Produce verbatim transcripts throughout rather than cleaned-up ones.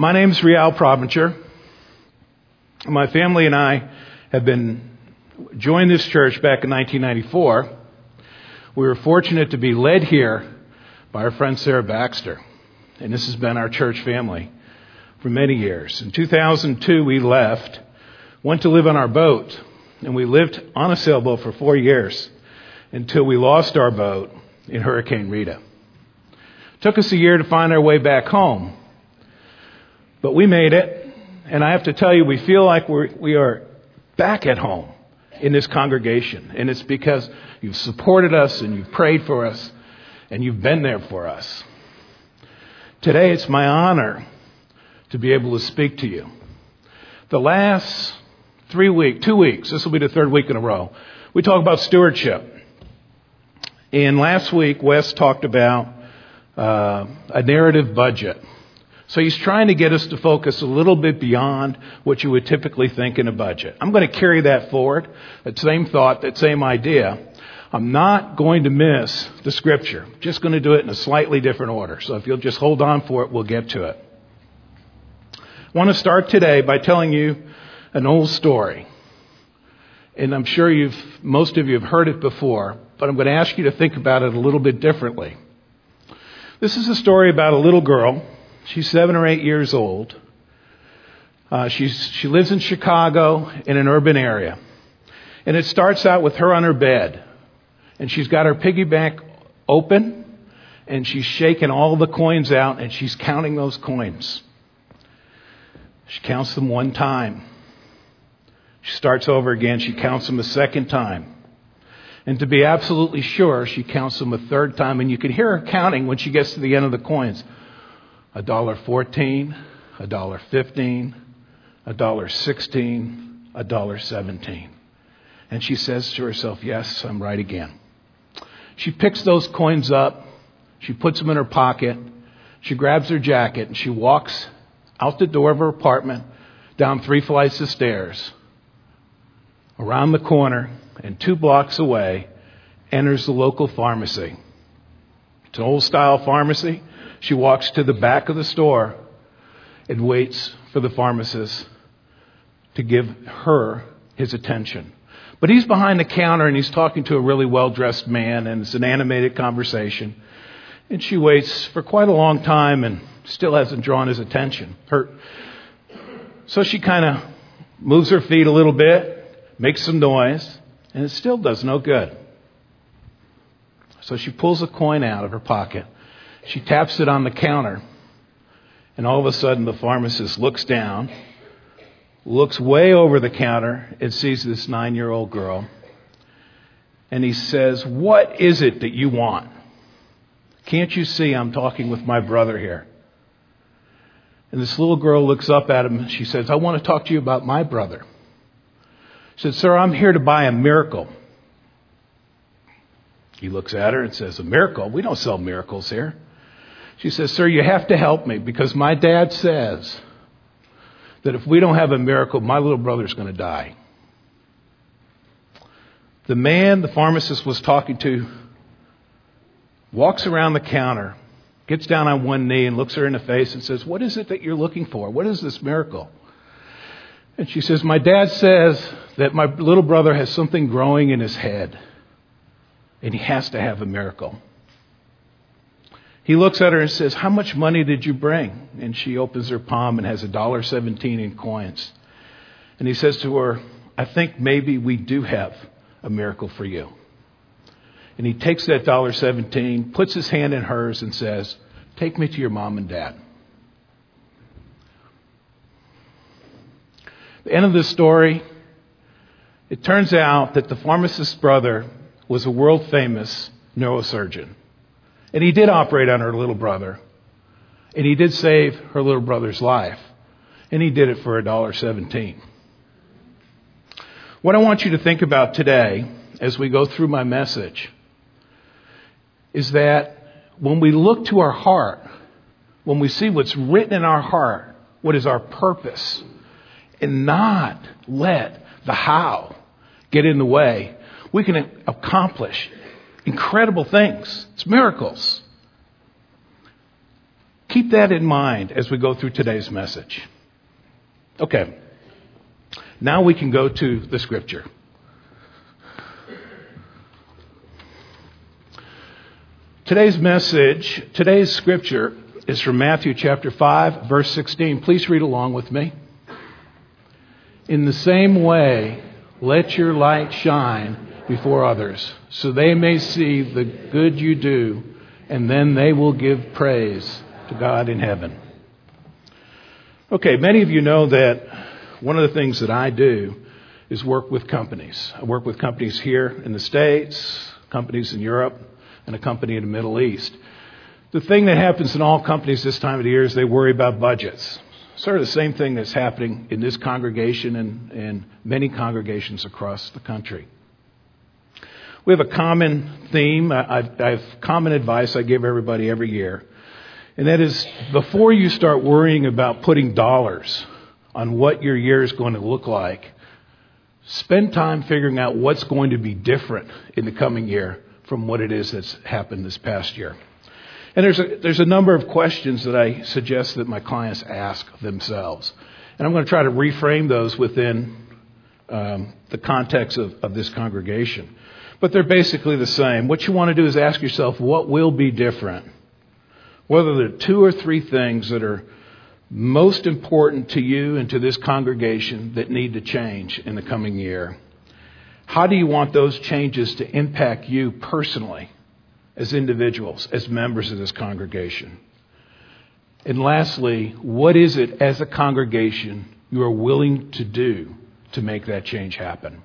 My name's Rial Provencher. My family and I have been joined this church back in nineteen ninety-four. We were fortunate to be led here by our friend Sarah Baxter, and this has been our church family for many years. In two thousand two, we left, went to live on our boat, and we lived on a sailboat for four years until we lost our boat in Hurricane Rita. It took us a year to find our way back home, but we made it, and I have to tell you, we feel like we're, we are back at home in this congregation, and it's because you've supported us and you've prayed for us and you've been there for us. Today, it's my honor to be able to speak to you. The last three weeks, two weeks, this will be the third week in a row, we talk about stewardship. And last week, Wes talked about uh, a narrative budget. So he's trying to get us to focus a little bit beyond what you would typically think in a budget. I'm going to carry that forward, that same thought, that same idea. I'm not going to miss the scripture. I'm just going to do it in a slightly different order. So if you'll just hold on for it, we'll get to it. I want to start today by telling you an old story. And I'm sure you've, most of you have heard it before, but I'm going to ask you to think about it a little bit differently. This is a story about a little girl. She's seven or eight years old. Uh, she's, she lives in Chicago in an urban area. And it starts out with her on her bed. And she's got her piggy bank open. And she's shaking all the coins out. And she's counting those coins. She counts them one time. She starts over again. She counts them a second time. And to be absolutely sure, she counts them a third time. And you can hear her counting when she gets to the end of the coins. A dollar fourteen, a dollar fifteen, a dollar sixteen, a dollar seventeen. And she says to herself, yes, I'm right again. She picks those coins up. She puts them in her pocket. She grabs her jacket and she walks out the door of her apartment, down three flights of stairs, around the corner, and two blocks away, enters the local pharmacy. It's an old-style pharmacy. She walks to the back of the store and waits for the pharmacist to give her his attention. But he's behind the counter and he's talking to a really well-dressed man, and it's an animated conversation. And she waits for quite a long time and still hasn't drawn his attention. Her, so she kind of moves her feet a little bit, makes some noise, and it still does no good. So she pulls a coin out of her pocket. She taps it on the counter, and all of a sudden the pharmacist looks down, looks way over the counter, and sees this nine-year-old girl. And he says, what is it that you want? Can't you see I'm talking with my brother here? And this little girl looks up at him, and she says, I want to talk to you about my brother. She said, sir, I'm here to buy a miracle. He looks at her and says, a miracle? We don't sell miracles here. She says, sir, you have to help me because my dad says that if we don't have a miracle, my little brother's going to die. The man the pharmacist was talking to walks around the counter, gets down on one knee and looks her in the face and says, what is it that you're looking for? What is this miracle? And she says, my dad says that my little brother has something growing in his head and he has to have a miracle. He looks at her and says, how much money did you bring? And she opens her palm and has a dollar seventeen in coins. And he says to her, I think maybe we do have a miracle for you. And he takes that dollar seventeen, puts his hand in hers and says, take me to your mom and dad. The end of the story, it turns out that the pharmacist's brother was a world-famous neurosurgeon. And he did operate on her little brother. And he did save her little brother's life. And he did it for a dollar seventeen. What I want you to think about today, as we go through my message, is that when we look to our heart, when we see what's written in our heart, what is our purpose, and not let the how get in the way, we can accomplish incredible things. It's miracles. keep that in mind as we go through today's message. Okay. Now we can go to the scripture. Today's message, today's scripture is from Matthew chapter five, verse sixteen. Please read along with me. In the same way, let your light shine before others, so they may see the good you do, and then they will give praise to God in heaven. Okay, many of you know that one of the things that I do is work with companies. I work with companies here in the States, companies in Europe, and a company in the Middle East. The thing that happens in all companies this time of the year is they worry about budgets. Sort of the same thing that's happening in this congregation and, and many congregations across the country. We have a common theme. I, I have common advice I give everybody every year. And that is, before you start worrying about putting dollars on what your year is going to look like, spend time figuring out what's going to be different in the coming year from what it is that's happened this past year. And there's a, there's a number of questions that I suggest that my clients ask themselves. And I'm going to try to reframe those within um, the context of, of this congregation. But they're basically the same. What you want to do is ask yourself, what will be different? Whether there are two or three things that are most important to you and to this congregation that need to change in the coming year. How do you want those changes to impact you personally, as individuals, as members of this congregation? And lastly, what is it as a congregation you are willing to do to make that change happen?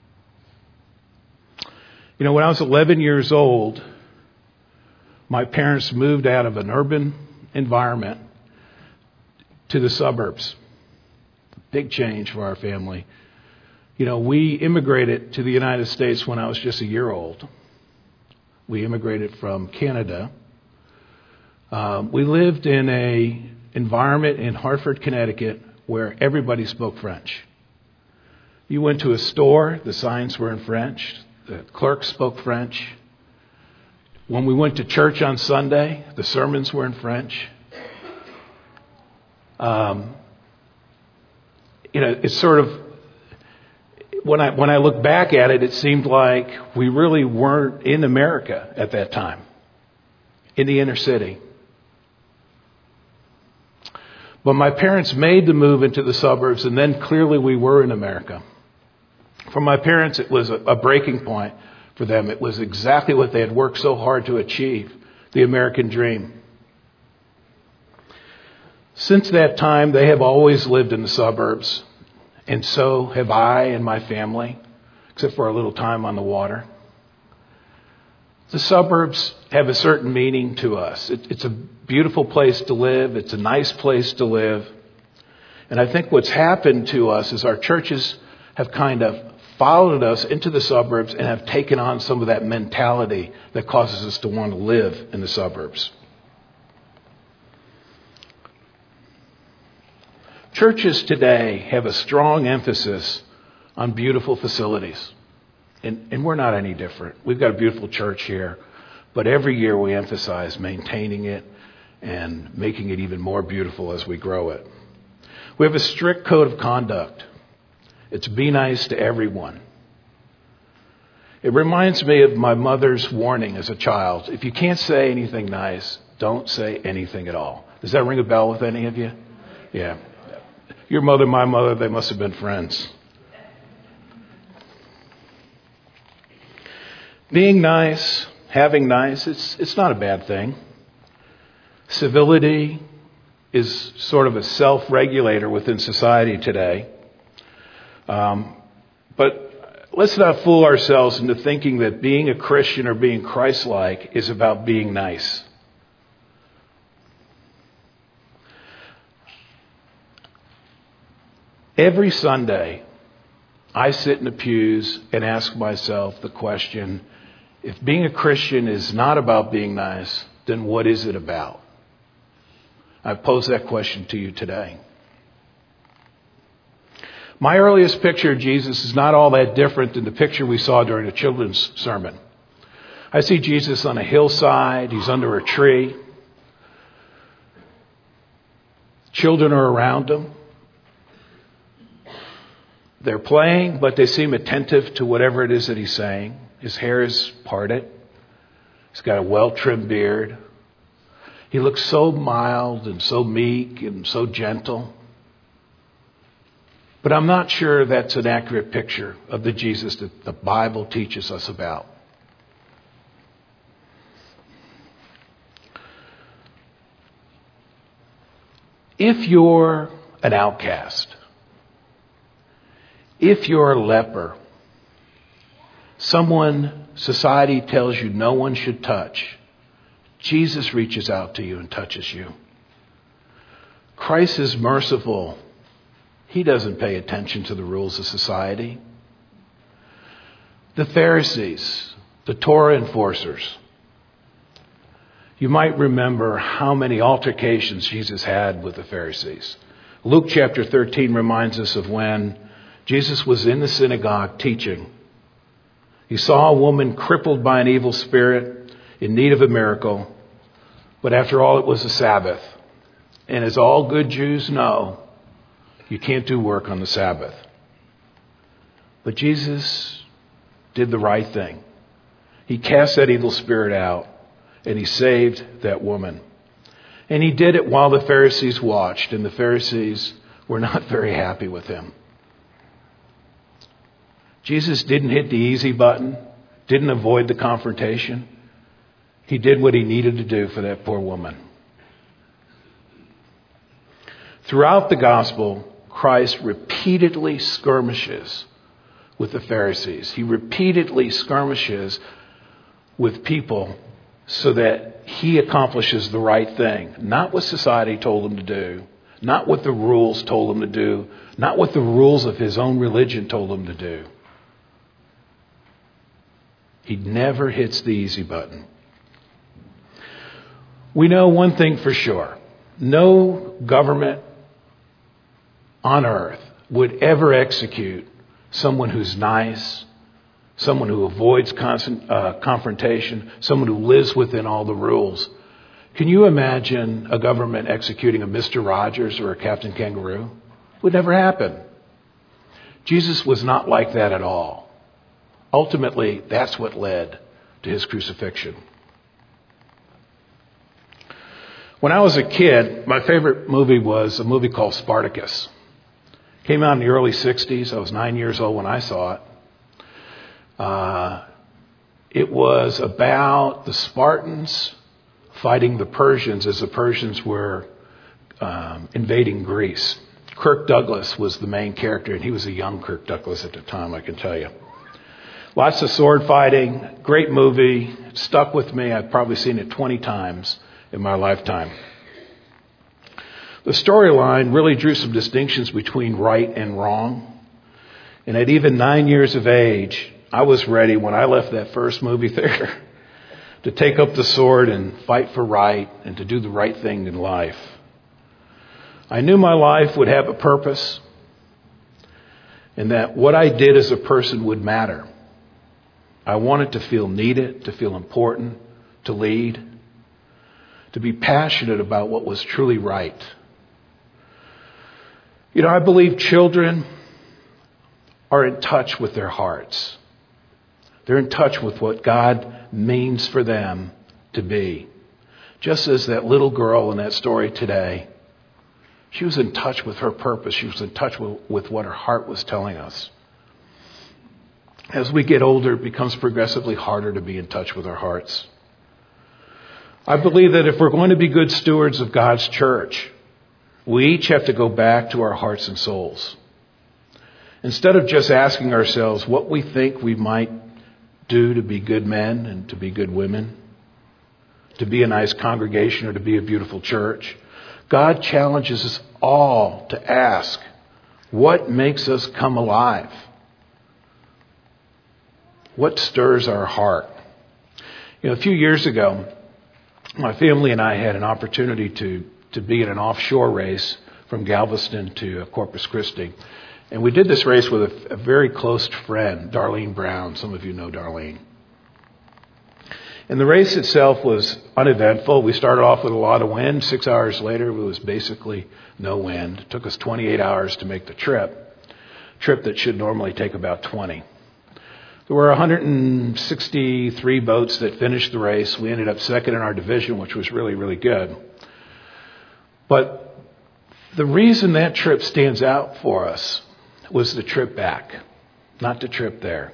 You know, when I was eleven years old, my parents moved out of an urban environment to the suburbs. Big change for our family. You know, we immigrated to the United States when I was just a year old. We immigrated from Canada. Um, we lived in a environment in Hartford, Connecticut, where everybody spoke French. You went to a store, the signs were in French. The clerks spoke French. When we went to church on Sunday, the sermons were in French. Um, you know, it's sort of, when I when I look back at it, it seemed like we really weren't in America at that time, in the inner city. But my parents made the move into the suburbs, and then clearly we were in America. For my parents, it was a, a breaking point for them. It was exactly what they had worked so hard to achieve, the American dream. Since that time, they have always lived in the suburbs, and so have I and my family, except for a little time on the water. The suburbs have a certain meaning to us. It, it's a beautiful place to live. It's a nice place to live. And I think what's happened to us is our churches have kind of followed us into the suburbs and have taken on some of that mentality that causes us to want to live in the suburbs. Churches today have a strong emphasis on beautiful facilities. And, and we're not any different. We've got a beautiful church here. But every year we emphasize maintaining it and making it even more beautiful as we grow it. We have a strict code of conduct. It's be nice to everyone. It reminds me of my mother's warning as a child. If you can't say anything nice, don't say anything at all. Does that ring a bell with any of you? Yeah. Your mother, my mother, they must have been friends. Being nice, having nice, it's it's not a bad thing. Civility is sort of a self-regulator within society today. Um, but let's not fool ourselves into thinking that being a Christian or being Christ-like is about being nice. Every Sunday, I sit in the pews and ask myself the question, if being a Christian is not about being nice, then what is it about? I pose that question to you today. My earliest picture of Jesus is not all that different than the picture we saw during the children's sermon. I see Jesus on a hillside. He's under a tree. Children are around him. They're playing, but they seem attentive to whatever it is that he's saying. His hair is parted. He's got a well-trimmed beard. He looks so mild and so meek and so gentle. But I'm not sure that's an accurate picture of the Jesus that the Bible teaches us about. If you're an outcast, if you're a leper, someone society tells you no one should touch, Jesus reaches out to you and touches you. Christ is merciful. He doesn't pay attention to the rules of society. The Pharisees, the Torah enforcers. You might remember how many altercations Jesus had with the Pharisees. Luke chapter thirteen reminds us of when Jesus was in the synagogue teaching. He saw a woman crippled by an evil spirit in need of a miracle. But after all, it was a Sabbath. And as all good Jews know, you can't do work on the Sabbath. But Jesus did the right thing. He cast that evil spirit out and he saved that woman. And he did it while the Pharisees watched, and the Pharisees were not very happy with him. Jesus didn't hit the easy button, didn't avoid the confrontation. He did what he needed to do for that poor woman. Throughout the gospel, Christ repeatedly skirmishes with the Pharisees. He repeatedly skirmishes with people so that he accomplishes the right thing. Not what society told him to do, not what the rules told him to do, not what the rules of his own religion told him to do. He never hits the easy button. We know one thing for sure. No government on earth would ever execute someone who's nice, someone who avoids con- uh, confrontation, someone who lives within all the rules. Can you imagine a government executing a Mister Rogers or a Captain Kangaroo? It would never happen. Jesus was not like that at all. Ultimately, that's what led to his crucifixion. When I was a kid, my favorite movie was a movie called Spartacus. It came out in the early sixties. I was nine years old when I saw it. Uh, it was about the Spartans fighting the Persians as the Persians were um, invading Greece. Kirk Douglas was the main character, and he was a young Kirk Douglas at the time, I can tell you. Lots of sword fighting, great movie, it stuck with me. I've probably seen it twenty times in my lifetime. The storyline really drew some distinctions between right and wrong. And at even nine years of age, I was ready when I left that first movie theater to take up the sword and fight for right and to do the right thing in life. I knew my life would have a purpose and that what I did as a person would matter. I wanted to feel needed, to feel important, to lead, to be passionate about what was truly right. You know, I believe children are in touch with their hearts. They're in touch with what God means for them to be. Just as that little girl in that story today, she was in touch with her purpose. She was in touch with, with what her heart was telling us. As we get older, it becomes progressively harder to be in touch with our hearts. I believe that if we're going to be good stewards of God's church, we each have to go back to our hearts and souls. Instead of just asking ourselves what we think we might do to be good men and to be good women, to be a nice congregation or to be a beautiful church, God challenges us all to ask, what makes us come alive? What stirs our heart? You know, a few years ago, my family and I had an opportunity to, to be in an offshore race from Galveston to Corpus Christi. And we did this race with a, a very close friend, Darlene Brown. Some of you know Darlene. And the race itself was uneventful. We started off with a lot of wind. Six hours later, it was basically no wind. It took us twenty-eight hours to make the trip, trip that should normally take about twenty. There were one hundred sixty-three boats that finished the race. We ended up second in our division, which was really, really good. But the reason that trip stands out for us was the trip back, not the trip there.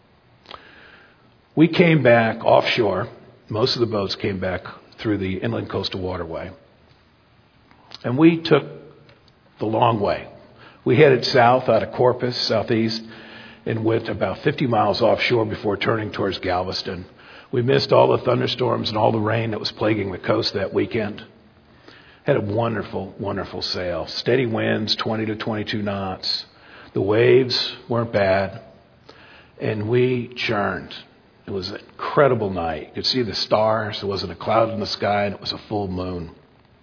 We came back offshore. Most of the boats came back through the Inland Coastal Waterway. And we took the long way. We headed south out of Corpus, southeast, and went about fifty miles offshore before turning towards Galveston. We missed all the thunderstorms and all the rain that was plaguing the coast that weekend. Had a wonderful, wonderful sail. Steady winds, twenty to twenty-two knots. The waves weren't bad. And we churned. It was an incredible night. You could see the stars. There wasn't a cloud in the sky, and it was a full moon.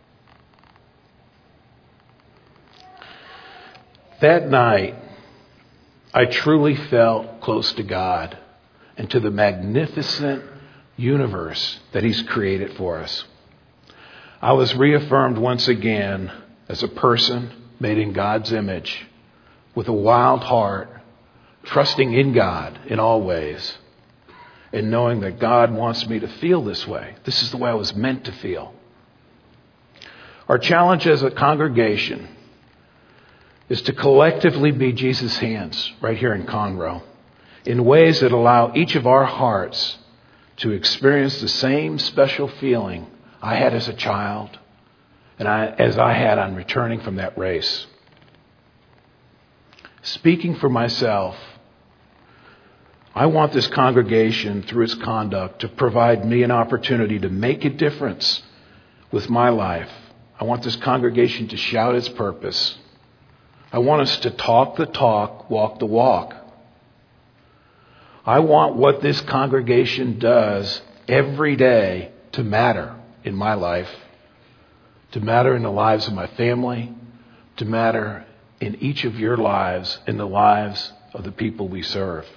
That night, I truly felt close to God and to the magnificent universe that He's created for us. I was reaffirmed once again as a person made in God's image with a wild heart, trusting in God in all ways, and knowing that God wants me to feel this way. This is the way I was meant to feel. Our challenge as a congregation is to collectively be Jesus' hands right here in Conroe in ways that allow each of our hearts to experience the same special feeling I had as a child and I, as I had on returning from that race. Speaking for myself, I want this congregation, through its conduct, to provide me an opportunity to make a difference with my life. I want this congregation to shout its purpose. I want us to talk the talk, walk the walk. I want what this congregation does every day to matter in my life, to matter in the lives of my family, to matter in each of your lives, in the lives of the people we serve.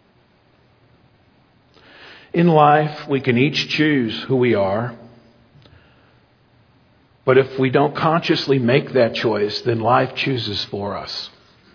In life, we can each choose who we are. But if we don't consciously make that choice, then life chooses for us.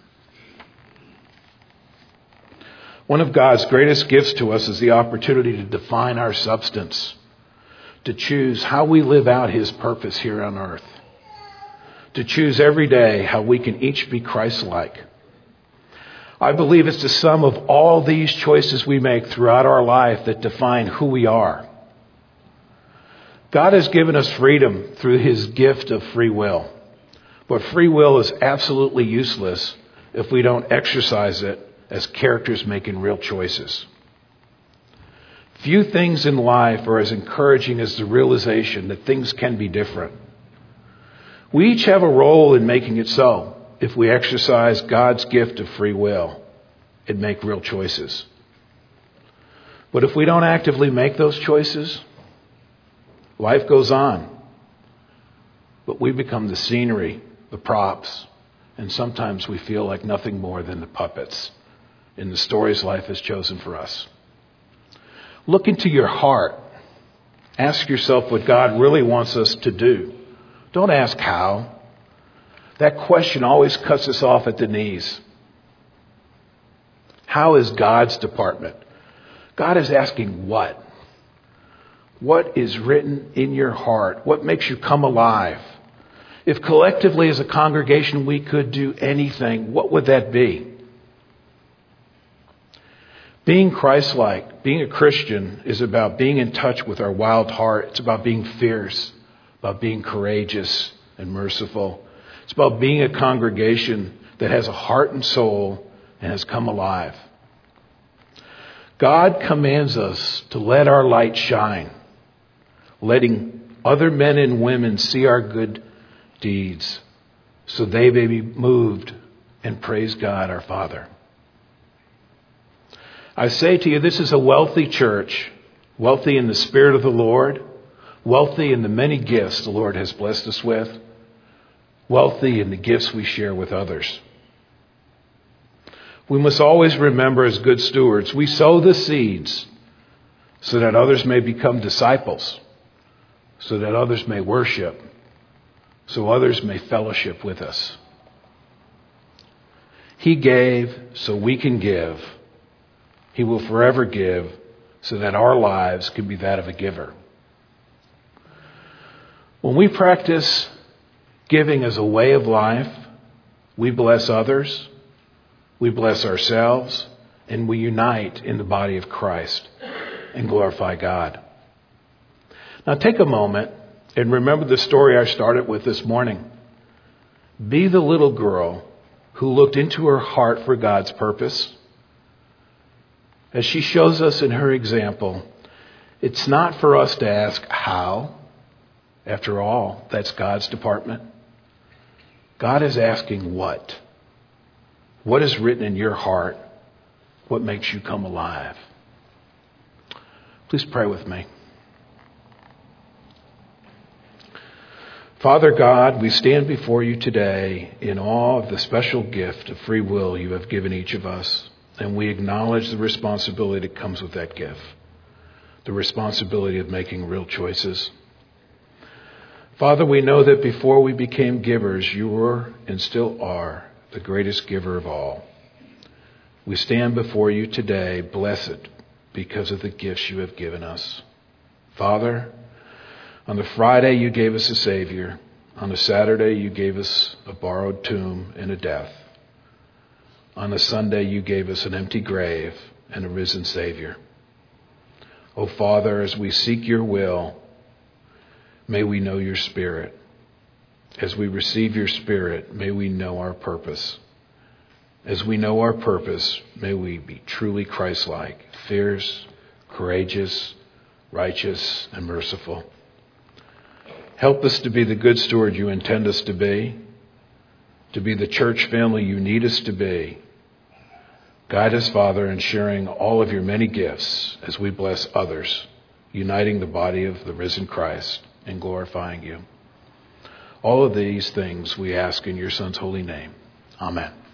One of God's greatest gifts to us is the opportunity to define our substance, to choose how we live out His purpose here on earth, to choose every day how we can each be Christ-like. I believe it's the sum of all these choices we make throughout our life that define who we are. God has given us freedom through His gift of free will. But free will is absolutely useless if we don't exercise it as characters making real choices. Few things in life are as encouraging as the realization that things can be different. We each have a role in making it so if we exercise God's gift of free will and make real choices. But if we don't actively make those choices, life goes on. But we become the scenery, the props, and sometimes we feel like nothing more than the puppets in the stories life has chosen for us. Look into your heart. Ask yourself what God really wants us to do. Don't ask how. That question always cuts us off at the knees. How is God's department? God is asking what? What is written in your heart? What makes you come alive? If collectively as a congregation we could do anything, what would that be? Being Christ-like, being a Christian, is about being in touch with our wild heart. It's about being fierce, about being courageous and merciful. It's about being a congregation that has a heart and soul and has come alive. God commands us to let our light shine, letting other men and women see our good deeds so they may be moved and praise God our Father. I say to you, this is a wealthy church, wealthy in the Spirit of the Lord, wealthy in the many gifts the Lord has blessed us with, wealthy in the gifts we share with others. We must always remember as good stewards, we sow the seeds so that others may become disciples, so that others may worship, so others may fellowship with us. He gave so we can give. He will forever give so that our lives can be that of a giver. When we practice giving as a way of life, we bless others, we bless ourselves, and we unite in the body of Christ and glorify God. Now take a moment and remember the story I started with this morning. Be the little girl who looked into her heart for God's purpose. As she shows us in her example, it's not for us to ask how. After all, that's God's department. God is asking what? What is written in your heart? What makes you come alive? Please pray with me. Father God, we stand before you today in awe of the special gift of free will you have given each of us, and we acknowledge the responsibility that comes with that gift, the responsibility of making real choices. Father, we know that before we became givers, you were and still are the greatest giver of all. We stand before you today blessed because of the gifts you have given us. Father, on the Friday you gave us a Savior. On the Saturday you gave us a borrowed tomb and a death. On the Sunday you gave us an empty grave and a risen Savior. Oh Father, as we seek your will, may we know your Spirit. As we receive your Spirit, may we know our purpose. As we know our purpose, may we be truly Christ-like, fierce, courageous, righteous, and merciful. Help us to be the good steward you intend us to be, to be the church family you need us to be. Guide us, Father, in sharing all of your many gifts as we bless others, uniting the body of the risen Christ and glorifying you. All of these things we ask in your Son's holy name. Amen.